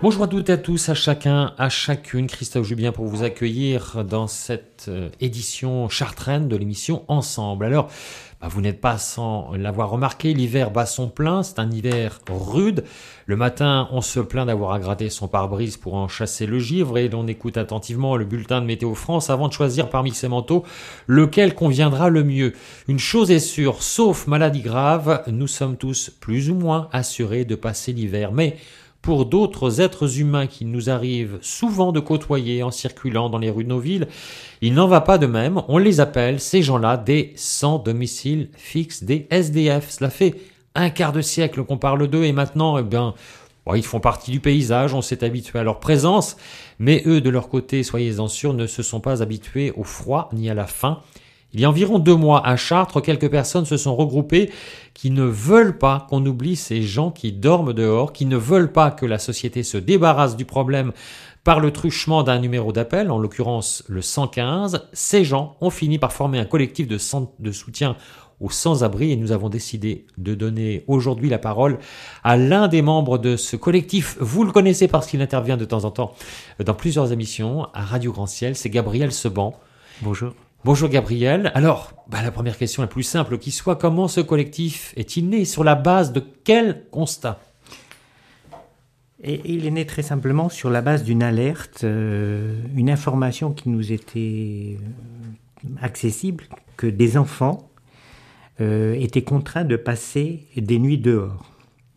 Bonjour à toutes et à tous, à chacun, à chacune. Christophe Jubien pour vous accueillir dans cette édition chartraine de l'émission Ensemble. Alors, vous n'êtes pas sans l'avoir remarqué, l'hiver bat son plein, c'est un hiver rude. Le matin, on se plaint d'avoir à gratter son pare-brise pour en chasser le givre et l'on écoute attentivement le bulletin de Météo France avant de choisir parmi ces manteaux lequel conviendra le mieux. Une chose est sûre, sauf maladie grave, nous sommes tous plus ou moins assurés de passer l'hiver. Mais pour d'autres êtres humains qu'il nous arrive souvent de côtoyer en circulant dans les rues de nos villes, il n'en va pas de même. On les appelle, ces gens-là, des sans domicile fixe, des SDF. Cela fait un quart de siècle qu'on parle d'eux et maintenant, ils font partie du paysage, on s'est habitué à leur présence. Mais eux, de leur côté, soyez-en sûrs, ne se sont pas habitués au froid ni à la faim. Il y a environ 2 mois, à Chartres, quelques personnes se sont regroupées qui ne veulent pas qu'on oublie ces gens qui dorment dehors, qui ne veulent pas que la société se débarrasse du problème par le truchement d'un numéro d'appel, en l'occurrence le 115. Ces gens ont fini par former un collectif de soutien aux sans-abri et nous avons décidé de donner aujourd'hui la parole à l'un des membres de ce collectif. Vous le connaissez parce qu'il intervient de temps en temps dans plusieurs émissions à Radio Grand Ciel, c'est Gabriel Seban. Bonjour. Bonjour Gabriel. Alors, la première question la plus simple qui soit, comment ce collectif est-il né? Sur la base de quel constat? Et il est né très simplement sur la base d'une alerte, une information qui nous était accessible, que des enfants étaient contraints de passer des nuits dehors.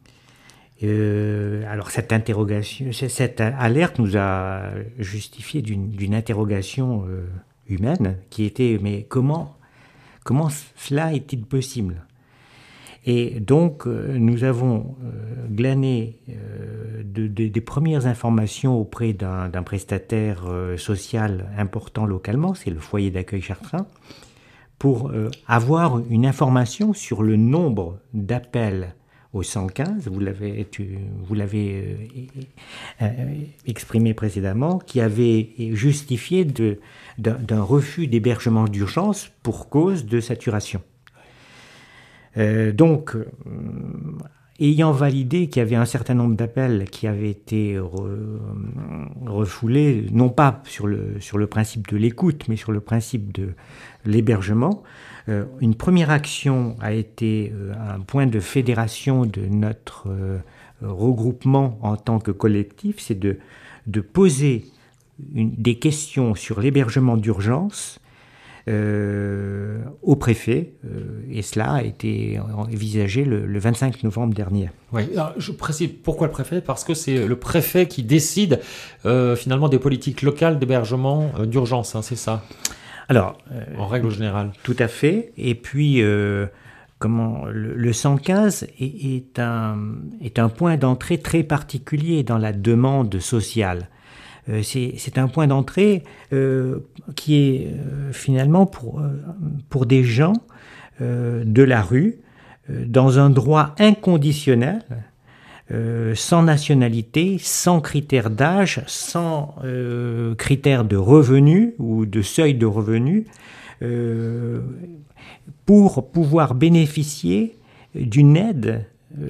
Alors cette alerte nous a justifié d'une interrogation humaine qui était mais comment cela est-il possible? Et donc nous avons glané des premières informations auprès d'un prestataire social important localement, c'est le foyer d'accueil chartrain, pour avoir une information sur le nombre d'appels au 115, vous l'avez exprimé précédemment, qui avait justifié d'un refus d'hébergement d'urgence pour cause de saturation. Donc, ayant validé qu'il y avait un certain nombre d'appels qui avaient été refoulés, non pas sur le principe de l'écoute, mais sur le principe de l'hébergement, une première action a été un point de fédération de notre regroupement en tant que collectif, c'est de poser des questions sur l'hébergement d'urgence au préfet, et cela a été envisagé le 25 novembre dernier. Oui, alors je précise pourquoi le préfet, parce que c'est le préfet qui décide finalement des politiques locales d'hébergement d'urgence, c'est ça? Alors, en règle générale. Tout à fait. Et puis, le 115 est un point d'entrée très particulier dans la demande sociale. C'est un point d'entrée qui est finalement pour des gens de la rue, dans un droit inconditionnel, sans nationalité, sans critères d'âge, sans critères de revenus ou de seuil de revenus, pour pouvoir bénéficier d'une aide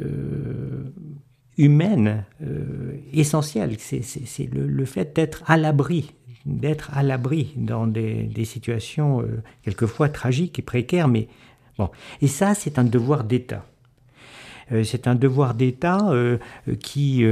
humaine essentielle. C'est le fait d'être à l'abri dans des situations quelquefois tragiques et précaires. Mais bon, et ça, c'est un devoir d'État. C'est un devoir d'État qui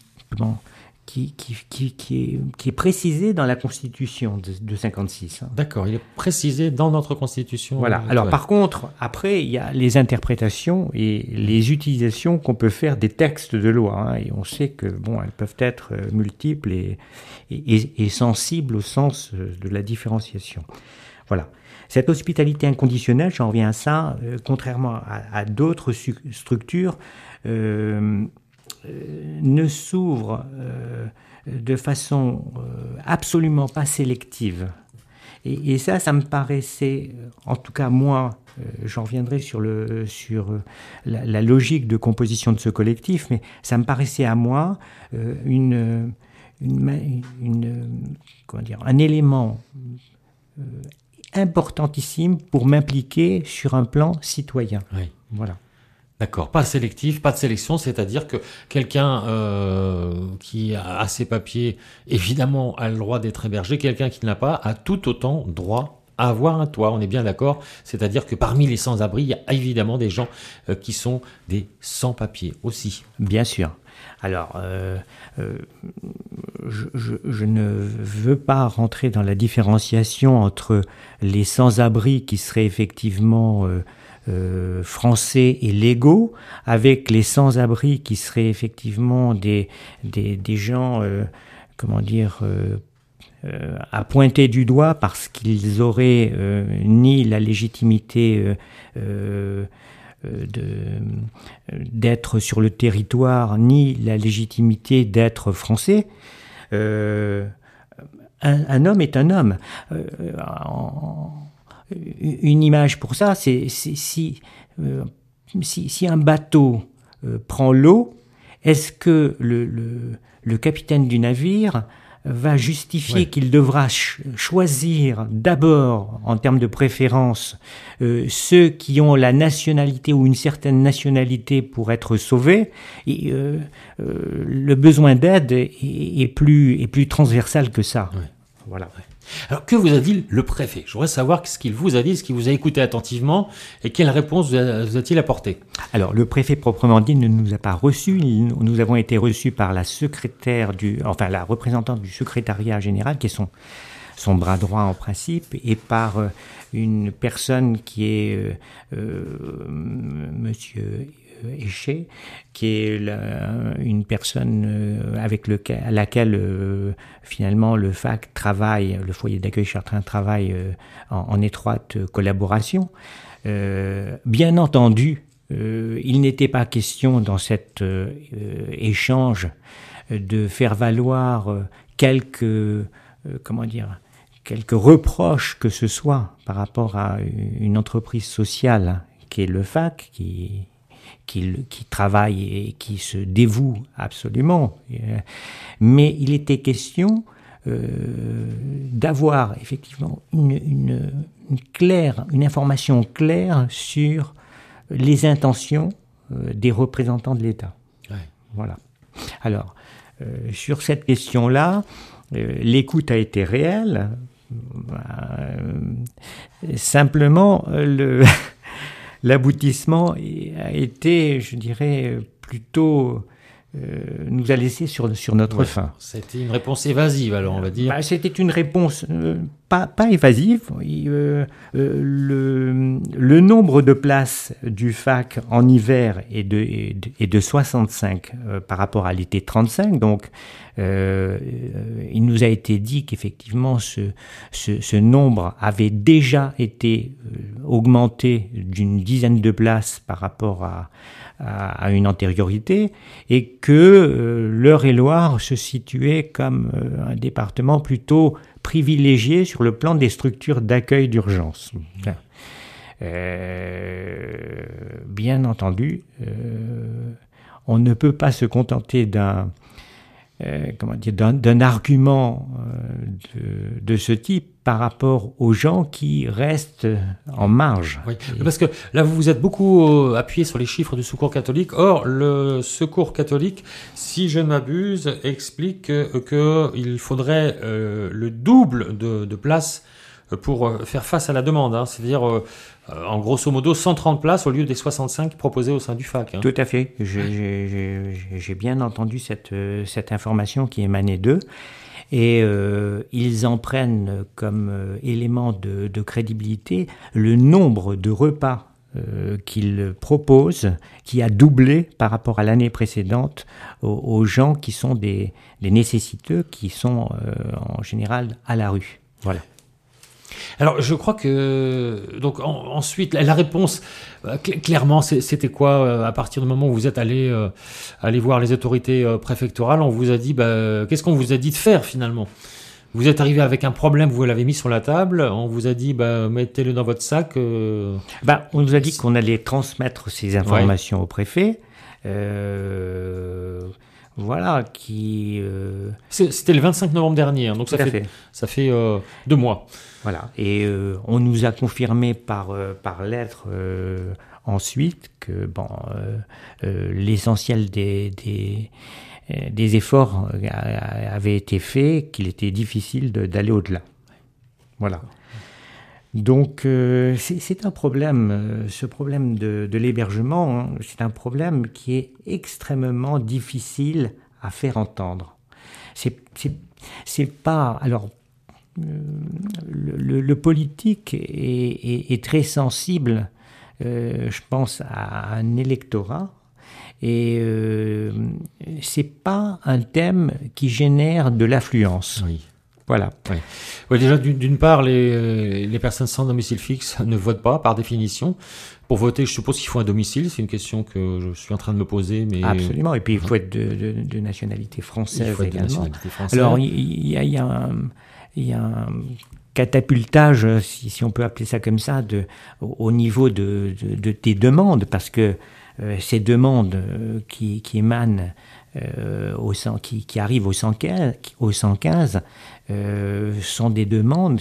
est précisé dans la Constitution de 56. D'accord, il est précisé dans notre Constitution. Voilà. Alors par contre, après, il y a les interprétations et les utilisations qu'on peut faire des textes de loi. Et on sait que elles peuvent être multiples et sensibles au sens de la différenciation. Voilà. Cette hospitalité inconditionnelle, j'en reviens à ça, contrairement à d'autres structures, ne s'ouvre de façon absolument pas sélective. Et ça me paraissait, en tout cas moi, j'en reviendrai sur la logique de composition de ce collectif, mais ça me paraissait à moi un élément importantissime pour m'impliquer sur un plan citoyen. Oui. Voilà. D'accord, pas sélectif, pas de sélection, c'est-à-dire que quelqu'un qui a ses papiers, évidemment, a le droit d'être hébergé, quelqu'un qui ne l'a pas a tout autant droit à avoir un toit, on est bien d'accord, c'est-à-dire que parmi les sans-abri, il y a évidemment des gens qui sont des sans-papiers aussi. Bien sûr. Alors, je ne veux pas rentrer dans la différenciation entre les sans-abri qui seraient effectivement français et légaux, avec les sans-abri qui seraient effectivement des gens, comment dire, à pointer du doigt parce qu'ils auraient ni la légitimité d'être sur le territoire, ni la légitimité d'être français. Un homme est un homme. Une image pour ça, c'est si un bateau prend l'eau, est-ce que le capitaine du navire va justifier qu'il devra choisir d'abord, en termes de préférence, ceux qui ont la nationalité ou une certaine nationalité pour être sauvés. Et, le besoin d'aide est plus transversal que ça. Ouais. Voilà. Ouais. Alors, que vous a dit le préfet? Je voudrais savoir ce qu'il vous a dit, ce qu'il vous a écouté attentivement et quelle réponse vous a-t-il apporté? Alors, le préfet proprement dit ne nous a pas reçus. Nous avons été reçus par la la représentante du secrétariat général, qui est son bras droit en principe, et par une personne qui est monsieur Éché, qui est une personne à laquelle finalement le FAC travaille, le foyer d'accueil Chartrain travaille en étroite collaboration. Bien entendu, il n'était pas question dans cet échange de faire valoir quelques reproches que ce soit par rapport à une entreprise sociale qui est le FAC, qui travaille et qui se dévoue absolument. Mais il était question d'avoir effectivement une information claire sur les intentions des représentants de l'État. Ouais. Voilà. Alors, sur cette question-là, l'écoute a été réelle. Simplement, l'aboutissement a été, je dirais, plutôt nous a laissé sur notre faim. C'était une réponse évasive, alors on va dire. C'était une réponse pas évasive. Le nombre de places du FAC en hiver est de 65 par rapport à l'été 35. Donc, il nous a été dit qu'effectivement, ce nombre avait déjà été augmenté d'une dizaine de places par rapport à une antériorité, et que l'Eure-et-Loir se situait comme un département plutôt privilégié sur le plan des structures d'accueil d'urgence. Bien entendu, on ne peut pas se contenter d'un argument de ce type par rapport aux gens qui restent en marge. Oui, parce que là, vous vous êtes beaucoup appuyé sur les chiffres du Secours catholique. Or, le Secours catholique, si je ne m'abuse, explique qu'il faudrait le double de places pour faire face à la demande. Hein. C'est-à-dire, en grosso modo, 130 places au lieu des 65 proposées au sein du FAC. Hein. Tout à fait. J'ai bien entendu cette information qui émanait d'eux. Et ils en prennent comme élément de crédibilité le nombre de repas qu'ils proposent, qui a doublé par rapport à l'année précédente aux gens qui sont des nécessiteux, qui sont en général à la rue. Voilà. Alors, je crois que donc ensuite la réponse clairement c'était quoi à partir du moment où vous êtes allé voir les autorités préfectorales, on vous a dit qu'est-ce qu'on vous a dit de faire finalement? Vous êtes arrivé avec un problème, vous l'avez mis sur la table, on vous a dit mettez-le dans votre sac. On nous a dit qu'on allait transmettre ces informations au préfet. Voilà, C'était le 25 novembre dernier, hein, donc ça fait 2 mois. Voilà, et on nous a confirmé par lettre ensuite que l'essentiel des efforts avaient été faits, qu'il était difficile d'aller au-delà. Voilà. Donc c'est un problème, ce problème de l'hébergement, hein, c'est un problème qui est extrêmement difficile à faire entendre. C'est pas... Alors, le politique est très sensible, je pense, à un électorat, et c'est pas un thème qui génère de l'affluence. Oui. Voilà. Oui. Oui, déjà, d'une part, les personnes sans domicile fixe ne votent pas, par définition. Pour voter, je suppose qu'il faut un domicile. C'est une question que je suis en train de me poser. Mais... Absolument. Et puis, il faut être de nationalité française également. De nationalité française. Alors, il y a un catapultage, si on peut appeler ça comme ça, au niveau de tes demandes, parce que ces demandes qui émanent qui arrivent au 115 sont des demandes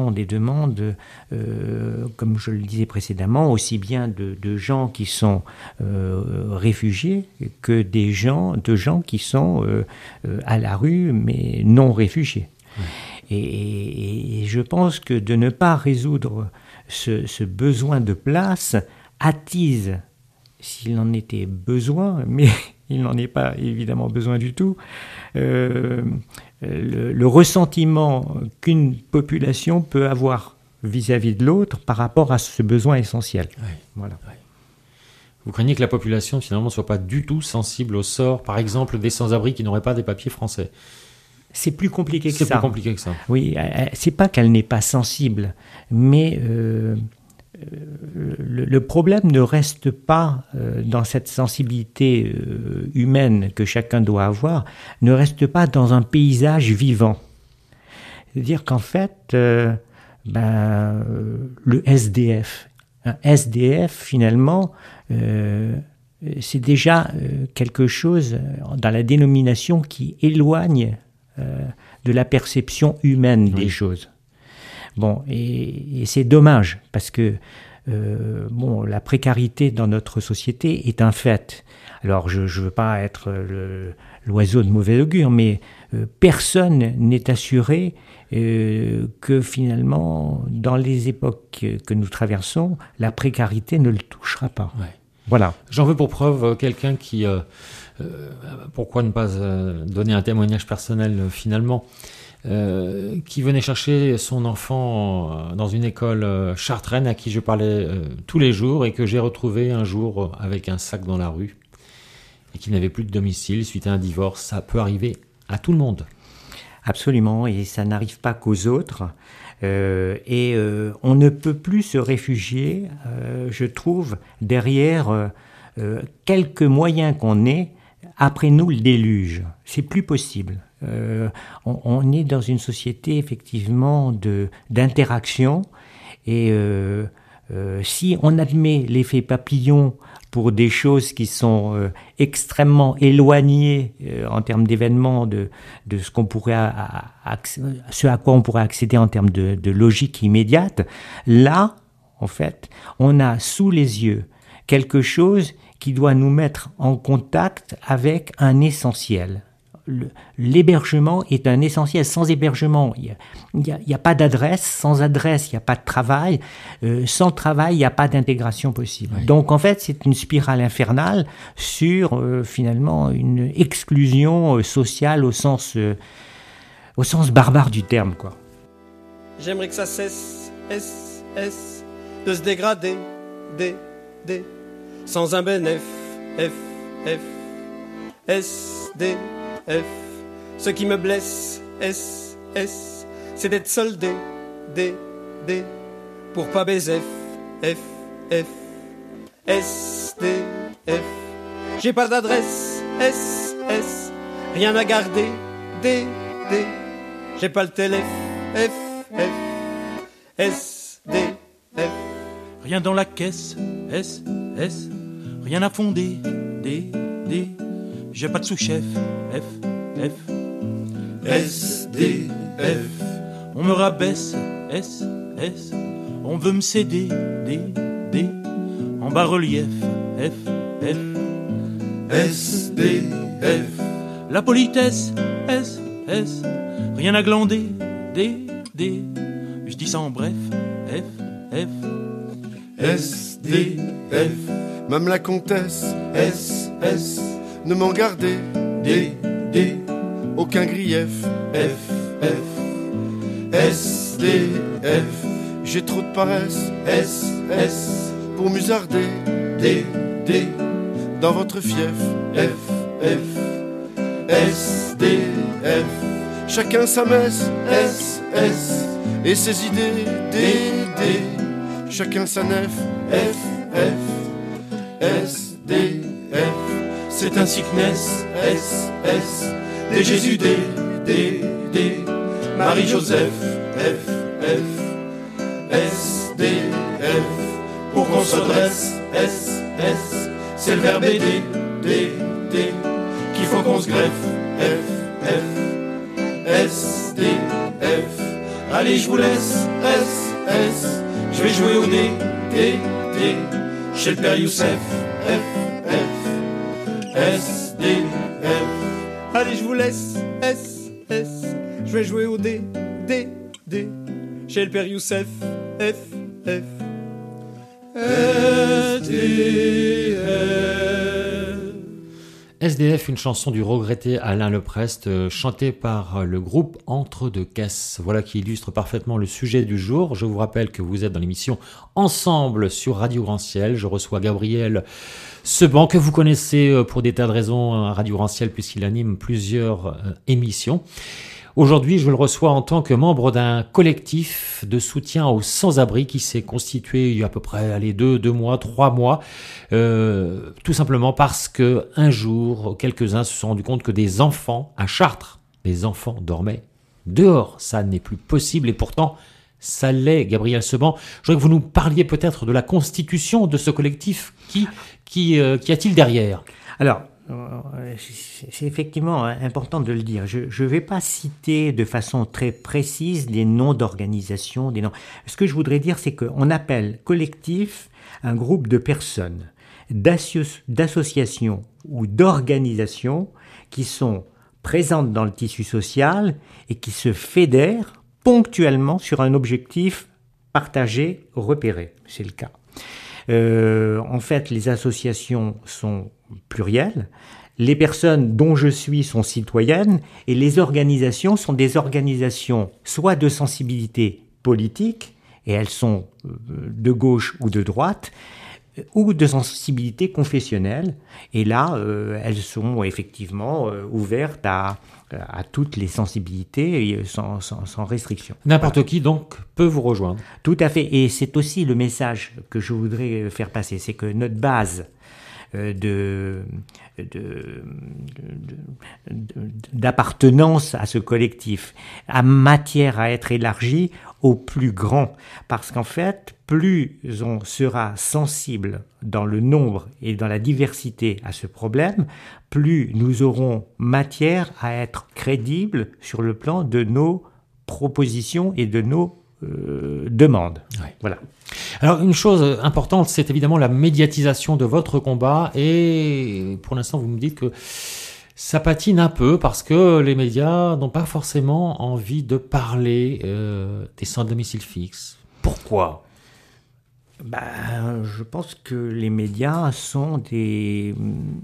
comme je le disais précédemment, aussi bien de gens qui sont réfugiés que de gens qui sont à la rue mais non réfugiés. Oui. Et je pense que de ne pas résoudre ce besoin de place attise, s'il en était besoin, mais il n'en est pas évidemment besoin du tout, le ressentiment qu'une population peut avoir vis-à-vis de l'autre par rapport à ce besoin essentiel. Oui. Voilà. Oui. Vous craignez que la population finalement ne soit pas du tout sensible au sort, par exemple, des sans-abri qui n'auraient pas des papiers français? C'est plus compliqué que ça. C'est plus compliqué que ça. Oui, c'est pas qu'elle n'est pas sensible, mais le problème ne reste pas dans cette sensibilité humaine que chacun doit avoir, ne reste pas dans un paysage vivant. C'est-à-dire qu'en fait, le SDF, un SDF finalement, c'est déjà quelque chose dans la dénomination qui éloigne de la perception humaine des choses. Bon, et c'est dommage, parce que la précarité dans notre société est un fait. Alors, je ne veux pas être l'oiseau de mauvais augure, mais personne n'est assuré que finalement, dans les époques que nous traversons, la précarité ne le touchera pas. Ouais. Voilà. J'en veux pour preuve quelqu'un qui... pourquoi ne pas donner un témoignage personnel finalement, qui venait chercher son enfant dans une école chartraine à qui je parlais tous les jours et que j'ai retrouvé un jour avec un sac dans la rue et qui n'avait plus de domicile suite à un divorce. Ça peut arriver à tout le monde. Absolument, et ça n'arrive pas qu'aux autres. On ne peut plus se réfugier, je trouve, derrière quelques moyens qu'on ait. Après nous, le déluge. C'est plus possible. On est dans une société, effectivement, d'interaction. Et si on admet l'effet papillon pour des choses qui sont extrêmement éloignées en termes d'événements de ce qu'on pourrait ce à quoi on pourrait accéder en termes de logique immédiate, là, en fait, on a sous les yeux quelque chose qui doit nous mettre en contact avec un essentiel. L'hébergement est un essentiel. Sans hébergement, il n'y a pas d'adresse. Sans adresse, il n'y a pas de travail. Sans travail, il n'y a pas d'intégration possible. Oui. Donc, en fait, c'est une spirale infernale sur, finalement, une exclusion sociale au sens barbare du terme, quoi. J'aimerais que ça cesse, de se dégrader, sans un bénéf, SDF. Ce qui me blesse, c'est d'être soldé, pour pas baiser, SDF. J'ai pas d'adresse, rien à garder, j'ai pas le téléphone, SDF. Rien dans la caisse, rien à fonder, j'ai pas de sous-chef, SDF. On me rabaisse, on veut me céder, en bas-relief, F, F, S, D, F. la politesse, S, S, rien à glander, D, D, je dis ça en bref, F, F, S, D, F. Même la comtesse, S, S. Ne m'en gardez, D, D. Aucun grief, F, F. S, D, F. J'ai trop de paresse, S, S. Pour musarder, D, D. Dans votre fief, F, F. S, D, F. Chacun sa messe, S, S. Et ses idées, D, D. Chacun sa nef, F, F. S, D, F. C'est ainsi que naissent, S, S. Des Jésus, D, D, D. Marie-Joseph, F, F. S, D, F. Pour qu'on se dresse, S, S. C'est le verbe aider, D, D. Qu'il faut qu'on se greffe, F, F. S, D, F. Allez, je vous laisse, S, S. Je vais jouer au D, D, D. Chez le père Youssef, F, F. S, D, F. Allez, je vous laisse, S, S. Je vais jouer au D, D, D. Chez le père Youssef, F, F. S, D, F. SDF, une chanson du regretté Alain Leprest, chantée par le groupe Entre deux caisses. Voilà qui illustre parfaitement le sujet du jour. Je vous rappelle que vous êtes dans l'émission Ensemble sur Radio Grand Ciel. Je reçois Gabriel Seban, que vous connaissez pour des tas de raisons à Radio Grand Ciel, puisqu'il anime plusieurs émissions. Aujourd'hui, je le reçois en tant que membre d'un collectif de soutien aux sans-abri qui s'est constitué il y a à peu près 2 mois, 3 mois, tout simplement parce que un jour, quelques-uns se sont rendus compte que des enfants à Chartres, les enfants dormaient dehors. Ça n'est plus possible et pourtant, ça l'est. Gabriel Seban, je voudrais que vous nous parliez peut-être de la constitution de ce collectif. Qui y a-t-il derrière ? Alors, c'est effectivement important de le dire. Je ne vais pas citer de façon très précise les noms d'organisations, des noms. Ce que je voudrais dire, c'est qu'on appelle collectif un groupe de personnes, d'associations ou d'organisations qui sont présentes dans le tissu social et qui se fédèrent ponctuellement sur un objectif partagé, repéré. C'est le cas. En fait, les associations sont plurielles, les personnes dont je suis sont citoyennes et les organisations sont des organisations soit de sensibilité politique, et elles sont de gauche ou de droite, ou de sensibilité confessionnelle, et là, elles sont effectivement ouvertes à toutes les sensibilités sans restriction. N'importe qui, donc, peut vous rejoindre. Tout à fait, et c'est aussi le message que je voudrais faire passer, c'est que notre base d'appartenance à ce collectif a matière à être élargie au plus grand, parce qu'en fait, plus on sera sensible dans le nombre et dans la diversité à ce problème, plus nous aurons matière à être crédibles sur le plan de nos propositions et de nos demandes. Ouais. Voilà. Alors, une chose importante, c'est évidemment la médiatisation de votre combat, et pour l'instant, vous me dites que ça patine un peu parce que les médias n'ont pas forcément envie de parler des sans domicile fixe. Pourquoi ? Je pense que les médias sont des...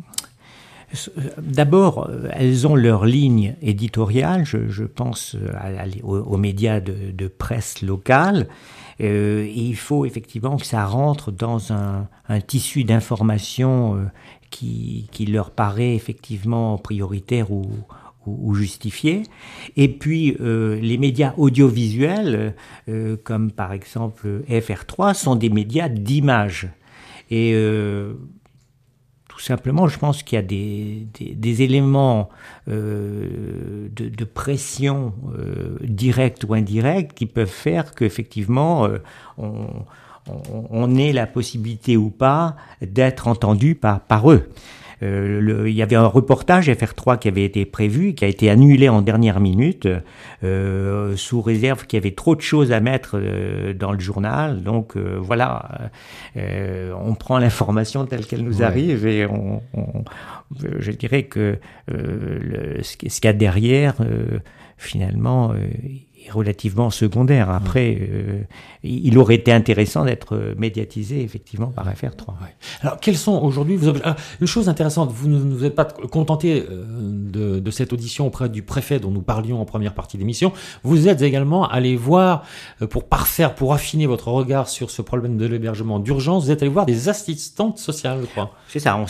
D'abord, elles ont leur ligne éditoriale, je pense aux médias de presse locale, et il faut effectivement que ça rentre dans un tissu d'information qui leur paraît effectivement prioritaire ou justifié. Et puis, les médias audiovisuels, comme par exemple FR3, sont des médias d'image. Et tout simplement, je pense qu'il y a des éléments de pression directe ou indirecte qui peuvent faire qu'effectivement, on ait la possibilité ou pas d'être entendu par eux. Il y avait un reportage FR3 qui avait été prévu, qui a été annulé en dernière minute, sous réserve qu'il y avait trop de choses à mettre dans le journal. Donc voilà, on prend l'information telle qu'elle nous arrive et je dirais que ce qu'il y a derrière, finalement, est relativement secondaire. Après, il aurait été intéressant d'être médiatisé, effectivement, par FR3. Ouais. Alors, quels sont aujourd'hui une chose intéressante, vous ne vous êtes pas contenté de cette audition auprès du préfet dont nous parlions en première partie d'émission. Vous êtes également allé voir, pour affiner votre regard sur ce problème de l'hébergement d'urgence, vous êtes allé voir des assistantes sociales, je crois. C'est ça,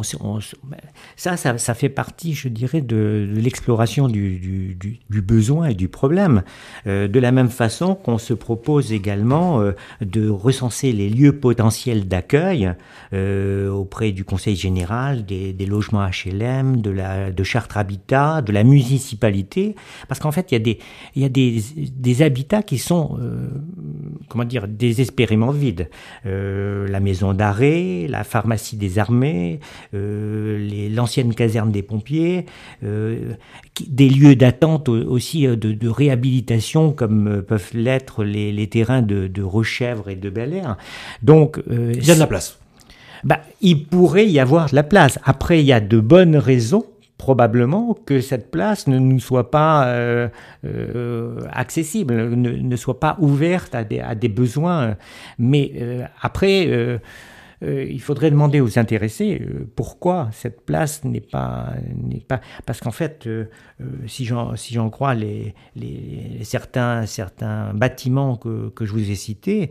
ça fait partie, je dirais, de l'exploration du besoin et du problème. De la même façon qu'on se propose également de recenser les lieux potentiels d'accueil auprès du Conseil général, des logements HLM, de Chartres Habitat, de la municipalité, parce qu'en fait il y a des habitats qui sont désespérément vides. La maison d'arrêt, la pharmacie des armées, l'ancienne caserne des pompiers, des lieux d'attente aussi de réhabilitation comme peuvent l'être les terrains de Rochèvre et de Bel-Air. Donc, il y a de la place. Il pourrait y avoir de la place. Après, il y a de bonnes raisons, probablement, que cette place ne nous soit pas accessible, ne soit pas ouverte à des besoins. Mais après... il faudrait demander aux intéressés pourquoi cette place n'est pas parce qu'en fait si j'en crois certains bâtiments que je vous ai cités,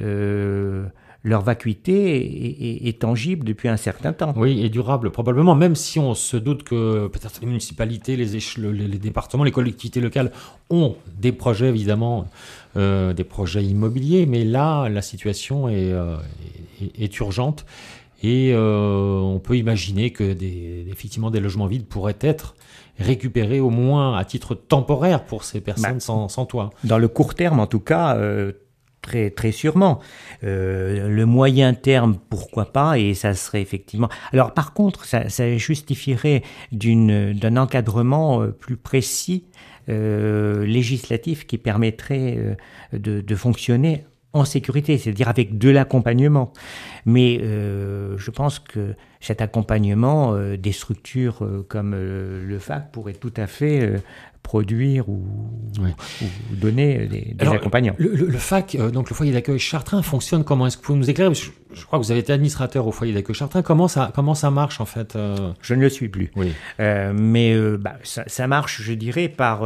leur vacuité est tangible depuis un certain temps. Oui, et durable probablement, même si on se doute que peut-être les municipalités, les départements, les collectivités locales ont des projets évidemment, des projets immobiliers, mais là la situation est urgente et on peut imaginer que effectivement des logements vides pourraient être récupérés au moins à titre temporaire pour ces personnes sans toit. Dans le court terme en tout cas, très, très sûrement. Le moyen terme, pourquoi pas, et ça serait effectivement... Alors par contre, ça justifierait d'un encadrement plus précis législatif qui permettrait de fonctionner en sécurité, c'est-à-dire avec de l'accompagnement. Mais je pense que cet accompagnement des structures comme le FAC pourrait tout à fait produire ou donner des accompagnants. Le FAC, donc le foyer d'accueil Chartrain, fonctionne comment? Est-ce que vous pouvez nous éclairer? Je crois que vous avez été administrateur au foyer d'accueil Chartrain. Comment ça marche en fait? Je ne le suis plus. Oui. Mais ça marche, je dirais, par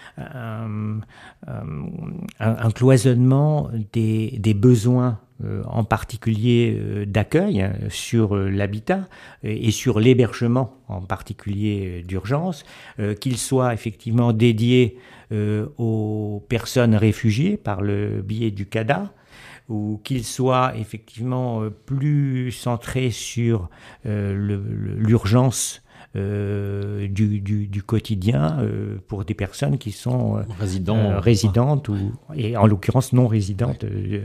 un cloisonnement des besoins, en particulier d'accueil sur l'habitat et sur l'hébergement, en particulier d'urgence, qu'il soit effectivement dédié aux personnes réfugiées par le biais du CADA, ou qu'il soit effectivement plus centré sur l'urgence du quotidien pour des personnes qui sont résidentes et en l'occurrence non résidentes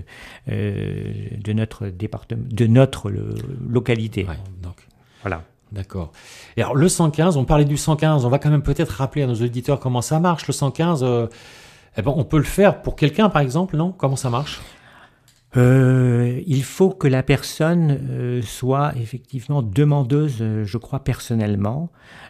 de notre département, de notre localité. Ouais, donc. Voilà. D'accord. Et alors le 115, on parlait du 115, on va quand même peut-être rappeler à nos auditeurs comment ça marche. Le 115, on peut le faire pour quelqu'un par exemple, non? Comment ça marche? Il faut que la personne soit effectivement demandeuse, je crois personnellement,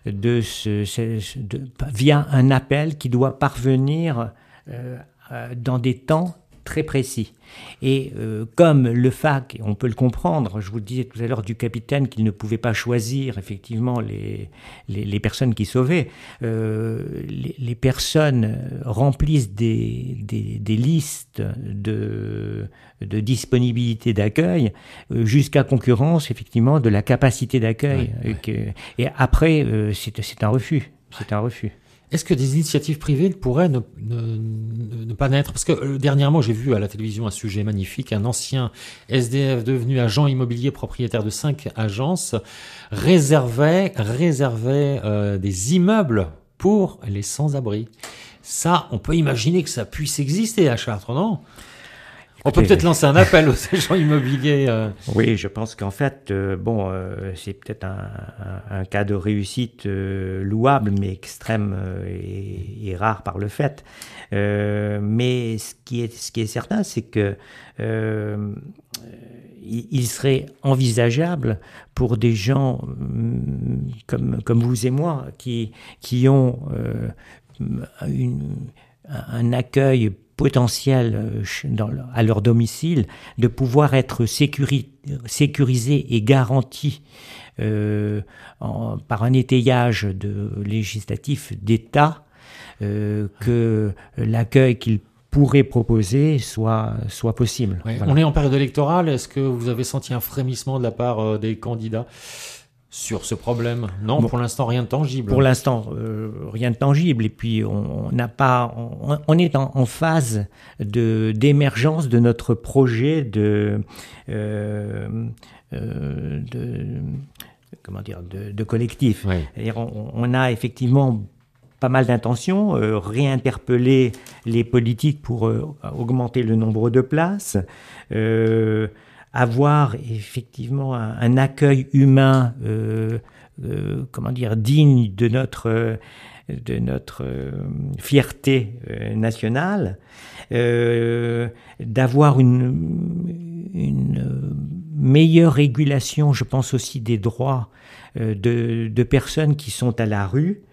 via un appel qui doit parvenir dans des temps très précis. Et comme le FAC, on peut le comprendre, je vous le disais tout à l'heure du capitaine qu'il ne pouvait pas choisir effectivement les personnes qui sauvaient, les personnes remplissent des listes de disponibilité d'accueil jusqu'à concurrence effectivement de la capacité d'accueil. Et après, c'est un refus. C'est un refus. Est-ce que des initiatives privées pourraient ne pas naître? Parce que dernièrement, j'ai vu à la télévision un sujet magnifique. Un ancien SDF devenu agent immobilier propriétaire de 5 agences réservait des immeubles pour les sans-abri. Ça, on peut imaginer que ça puisse exister à Chartres, non? On peut peut-être lancer un appel aux agents immobiliers. Oui, je pense qu'en fait, c'est peut-être un cas de réussite louable, mais extrême et rare par le fait. Mais ce qui est certain, c'est que il serait envisageable pour des gens comme vous et moi qui ont un accueil potentiel à leur domicile, de pouvoir être sécurisés et garantis par un étayage législatif d'État, que l'accueil qu'ils pourraient proposer soit possible. Ouais, voilà. On est en période électorale. Est-ce que vous avez senti un frémissement de la part des candidats sur ce problème? Non, bon, pour l'instant, rien de tangible. Pour l'instant, rien de tangible. Et puis, on est en phase d'émergence de notre projet de collectif. Ouais. On a effectivement pas mal d'intentions, réinterpeller les politiques pour augmenter le nombre de places, avoir effectivement un accueil humain, digne de notre fierté nationale, d'avoir une meilleure régulation, je pense aussi des droits de personnes qui sont à la rue.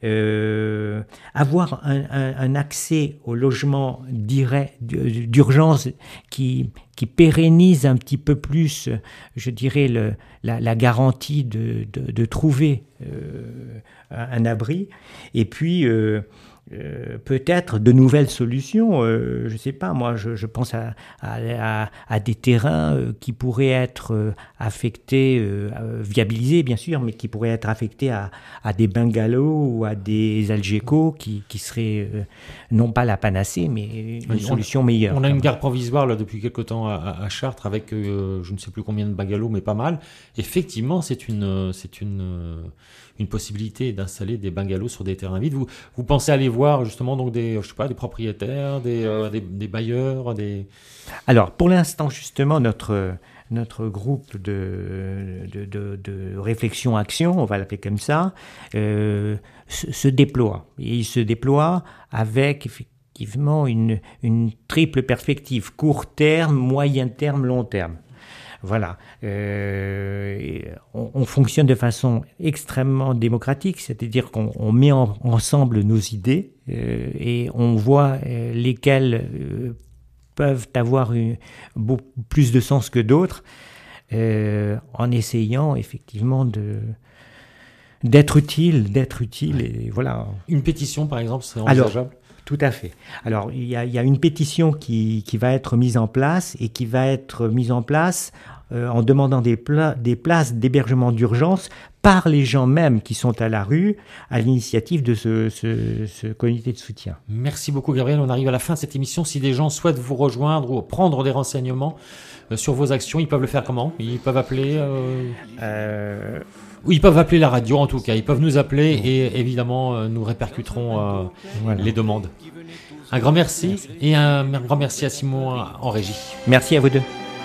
Avoir un accès au logement d'urgence qui pérennise un petit peu plus, je dirais, la garantie de trouver un abri, et puis peut-être de nouvelles solutions. Je ne sais pas, moi je pense à des terrains qui pourraient être affectés, viabilisés bien sûr, mais qui pourraient être affectés à des bungalows ou à des algécos qui seraient non pas la panacée, mais une solution meilleure. On a une gare provisoire là, depuis quelque temps à Chartres avec je ne sais plus combien de bungalows, mais pas mal. Effectivement, c'est une possibilité d'installer des bungalows sur des terrains vides. Vous pensez aller voir justement donc des propriétaires, des bailleurs, des... Alors pour l'instant justement notre groupe de réflexion action, on va l'appeler comme ça, se déploie. Et il se déploie avec effectivement une triple perspective: court terme, moyen terme, long terme. Voilà, on fonctionne de façon extrêmement démocratique, c'est-à-dire qu'on met ensemble nos idées et on voit lesquelles peuvent avoir beaucoup plus de sens que d'autres, en essayant effectivement d'être utile, et voilà. Une pétition, par exemple, serait envisageable? Alors, tout à fait. Alors, il y a une pétition qui va être mise en place et qui va être mise en place en demandant des places d'hébergement d'urgence par les gens même qui sont à la rue, à l'initiative de ce comité de soutien. Merci beaucoup, Gabriel. On arrive à la fin de cette émission. Si des gens souhaitent vous rejoindre ou prendre des renseignements sur vos actions, ils peuvent le faire comment? Ils peuvent appeler Oui, ils peuvent appeler la radio, en tout cas. Ils peuvent nous appeler et évidemment, nous répercuterons les demandes. Un grand merci et un grand merci à Simon en régie. Merci à vous deux.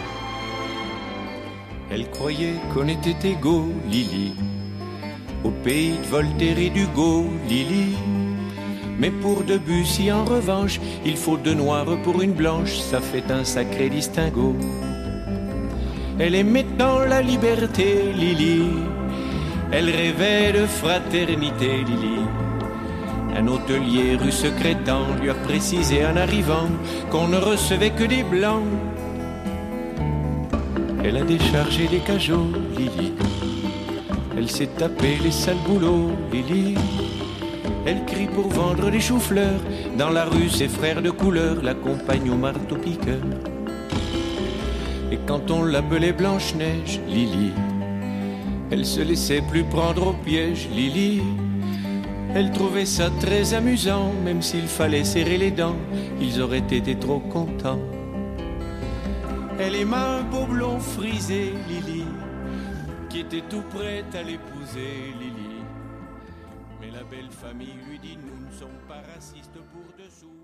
Elle croyait qu'on était égaux, Lily, au pays de Voltaire et d'Hugo, Lily. Mais pour Debussy, en revanche, il faut deux noirs pour une blanche, ça fait un sacré distinguo. Elle aimait tant la liberté, Lily, elle rêvait de fraternité, Lily. Un hôtelier rue Secrétan lui a précisé en arrivant qu'on ne recevait que des blancs. Elle a déchargé les cajots, Lily. Elle s'est tapé les sales boulots, Lily. Elle crie pour vendre des choux-fleurs. Dans la rue, ses frères de couleur l'accompagnent au marteau-piqueur. Et quand on l'appelait Blanche-Neige, Lily, elle se laissait plus prendre au piège, Lily. Elle trouvait ça très amusant, même s'il fallait serrer les dents, ils auraient été trop contents. Elle aima un beau blond frisé, Lily, qui était tout prête à l'épouser, Lily. Mais la belle famille lui dit, nous ne sommes pas racistes pour dessous.